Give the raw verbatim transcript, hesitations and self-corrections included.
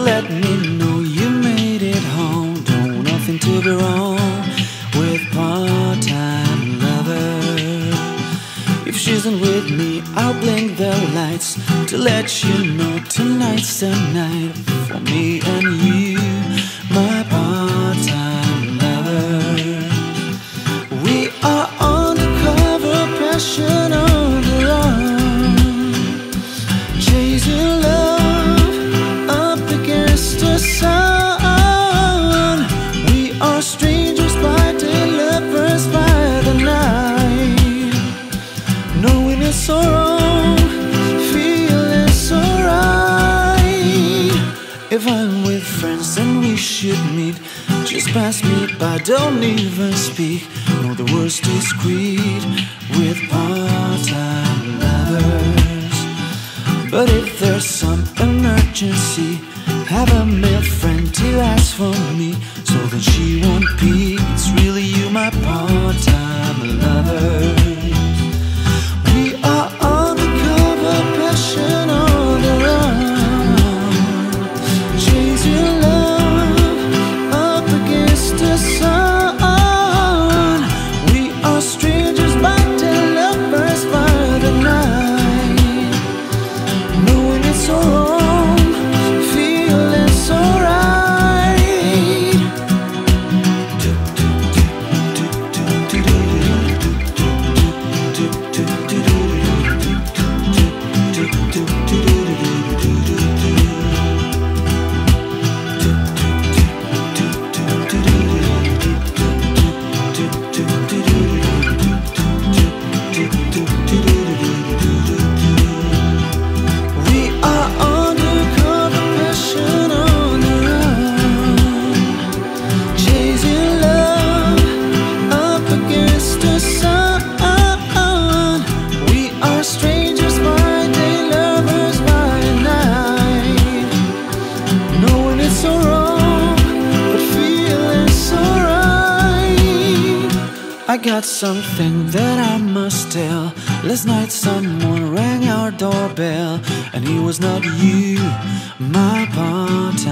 let me know you made it home. Don't nothing to be wrong with part-time lover. If she isn't with me, I'll blink the lights to let you know tonight's the night for me and you, my part-time lover. We are undercover, passion on the run, chasing love up against the sun. We are strangers by day, lovers by the night, knowing it's so wrong, feeling so right. If I'm with friends then we should meet, just pass me by, don't even speak. Know the words discreet with part-time lovers. But if there's some emergency, have a male friend to ask for me, so that she won't be. It's really you, my part-time lover. We are undercover, passion on the run, chasing love up against the sun. We are strangers by day, lovers by the night, knowing it's so wrong, feeling so right. We are undercover, passion on the run, chasing love up against the sun. We are strangers by day, lovers by night, knowing it's so wrong, but feeling so right. I got something that I must tell. Last night someone rang our doorbell, and it was not you, my part